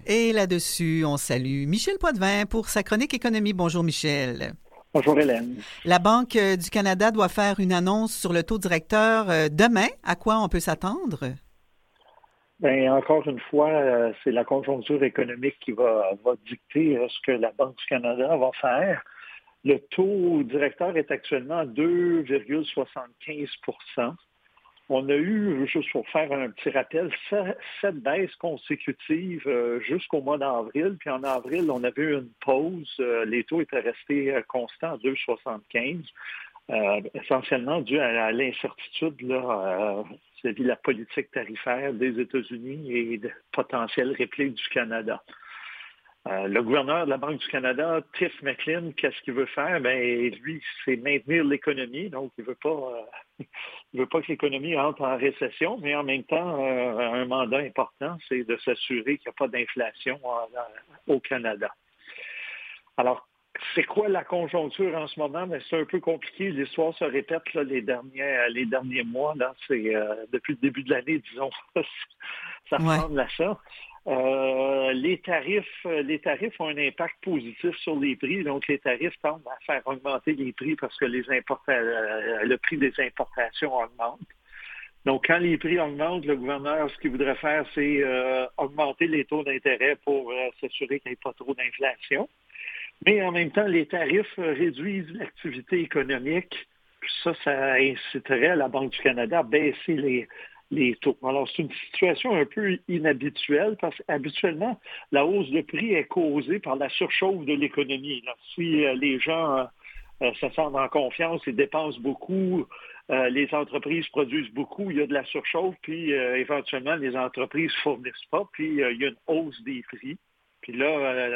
Et là-dessus, on salue Michel Poitvin pour sa chronique économie. Bonjour Michel. Bonjour Hélène. La Banque du Canada doit faire une annonce sur le taux directeur demain. À quoi on peut s'attendre? Bien, encore une fois, c'est la conjoncture économique qui va dicter ce que la Banque du Canada va faire. Le taux directeur est actuellement à 2,75 %. On a eu, juste pour faire un petit rappel, 7 baisses consécutives jusqu'au mois d'avril. Puis en avril, on avait eu une pause. Les taux étaient restés constants à 2,75 essentiellement dû à l'incertitude vis-à-vis de la politique tarifaire des États-Unis et de potentielles répliques du Canada. Le gouverneur de la Banque du Canada, Tiff Macklem, qu'est-ce qu'il veut faire? Bien, lui, c'est maintenir l'économie. Donc, il veut pas que l'économie entre en récession, mais en même temps, un mandat important, c'est de s'assurer qu'il n'y a pas d'inflation au Canada. Alors, c'est quoi la conjoncture en ce moment? Mais c'est un peu compliqué. L'histoire se répète là, les derniers mois. Là, c'est depuis le début de l'année, disons. Ça ressemble à ça. Les tarifs ont un impact positif sur les prix. Donc, les tarifs tendent à faire augmenter les prix parce que le prix des importations augmente. Donc, quand les prix augmentent, le gouverneur, ce qu'il voudrait faire, c'est augmenter les taux d'intérêt pour s'assurer qu'il n'y ait pas trop d'inflation. Mais en même temps, les tarifs réduisent l'activité économique. Puis ça inciterait la Banque du Canada à baisser les taux. Alors, c'est une situation un peu inhabituelle parce qu'habituellement, la hausse de prix est causée par la surchauffe de l'économie. Si les gens se sentent en confiance et dépensent beaucoup, les entreprises produisent beaucoup, il y a de la surchauffe, puis éventuellement, les entreprises ne fournissent pas, puis il y a une hausse des prix. Puis là,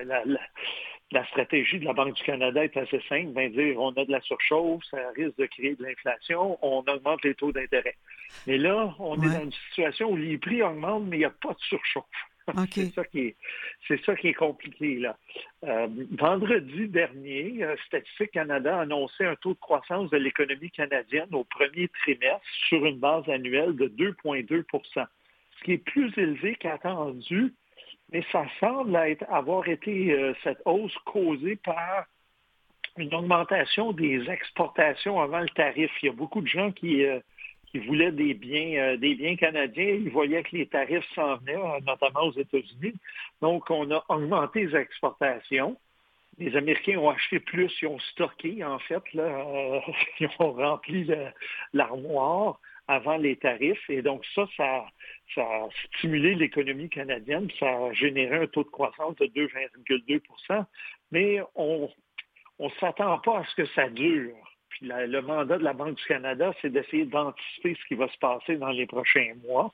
la stratégie de la Banque du Canada est assez simple, dire on a de la surchauffe, ça risque de créer de l'inflation, on augmente les taux d'intérêt. Mais là, on est dans une situation où les prix augmentent, mais il n'y a pas de surchauffe. Okay. C'est ça qui est compliqué, là. Vendredi dernier, Statistique Canada a annoncé un taux de croissance de l'économie canadienne au premier trimestre sur une base annuelle de 2,2 %, ce qui est plus élevé qu'attendu. Mais ça semble avoir été cette hausse causée par une augmentation des exportations avant le tarif. Il y a beaucoup de gens qui voulaient des biens canadiens. Ils voyaient que les tarifs s'en venaient, notamment aux États-Unis. Donc, on a augmenté les exportations. Les Américains ont acheté plus, ils ont stocké, en fait. Ils ont rempli l'armoire avant les tarifs. Et donc, ça a stimulé l'économie canadienne, puis ça a généré un taux de croissance de 2,2 %. Mais on ne s'attend pas à ce que ça dure. Puis le mandat de la Banque du Canada, c'est d'essayer d'anticiper ce qui va se passer dans les prochains mois.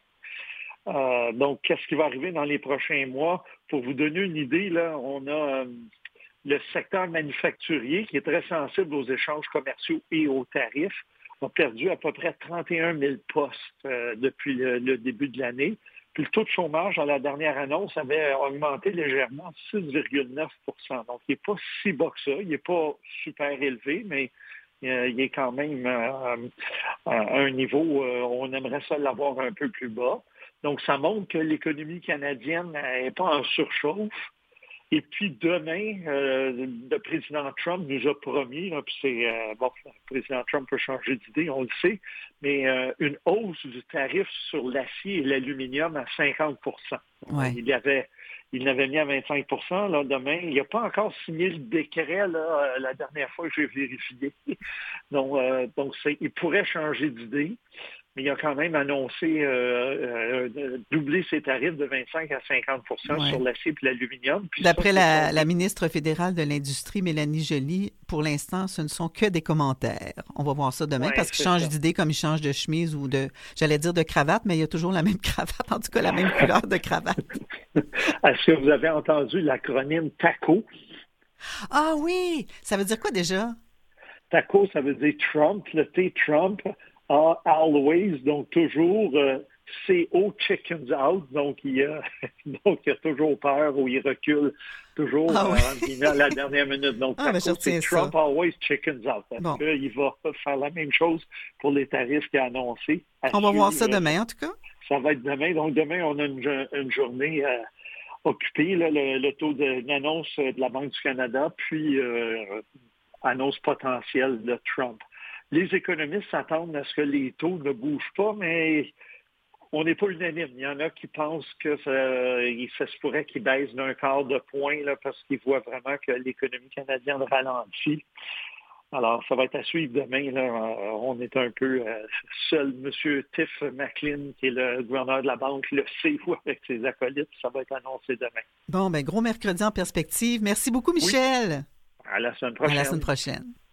Donc, qu'est-ce qui va arriver dans les prochains mois? Pour vous donner une idée, là, on a le secteur manufacturier qui est très sensible aux échanges commerciaux et aux tarifs, a perdu à peu près 31 000 postes depuis le début de l'année. Puis le taux de chômage, à la dernière annonce, avait augmenté légèrement, 6,9 %. Donc, il n'est pas si bas que ça. Il n'est pas super élevé, mais il est quand même à un niveau, on aimerait ça l'avoir un peu plus bas. Donc, ça montre que l'économie canadienne n'est pas en surchauffe. Et puis demain, le président Trump nous a promis, là, puis le président Trump peut changer d'idée, on le sait, mais une hausse du tarif sur l'acier et l'aluminium à 50 %. Ouais. Il l'avait mis à 25 % là, demain. Il n'a pas encore signé le décret là, la dernière fois que j'ai vérifié. Donc il pourrait changer d'idée. Mais il a quand même annoncé doubler ses tarifs de 25 à 50 % sur l'acier et l'aluminium. D'après la ministre fédérale de l'Industrie, Mélanie Joly, pour l'instant, ce ne sont que des commentaires. On va voir ça demain parce qu'il change d'idée comme il change de chemise ou j'allais dire de cravate, mais il y a toujours la même cravate, en tout cas la même couleur de cravate. Est-ce que vous avez entendu l'acronyme TACO? Ah oui! Ça veut dire quoi déjà? TACO, ça veut dire Trump, le T Trump. Always, donc toujours, CO chickens out, donc il a toujours peur ou il recule toujours à la dernière minute. Donc, c'est Trump always chickens out. Bon. Il va faire la même chose pour les tarifs qu'il a annoncés. On va voir ça demain, en tout cas. Ça va être demain. Donc, demain, on a une journée occupé là, le taux d'annonce de la Banque du Canada, puis annonce potentielle de Trump. Les économistes s'attendent à ce que les taux ne bougent pas, mais on n'est pas unanime. Il y en a qui pensent que ça se pourrait qu'ils baissent d'un quart de point là, parce qu'ils voient vraiment que l'économie canadienne ralentit. Alors, ça va être à suivre demain. Là. On est un peu seul. M. Tiff Macklin, qui est le gouverneur de la banque, le sait avec ses acolytes. Ça va être annoncé demain. Bon, gros mercredi en perspective. Merci beaucoup, Michel. Oui. À la semaine prochaine. À la semaine prochaine.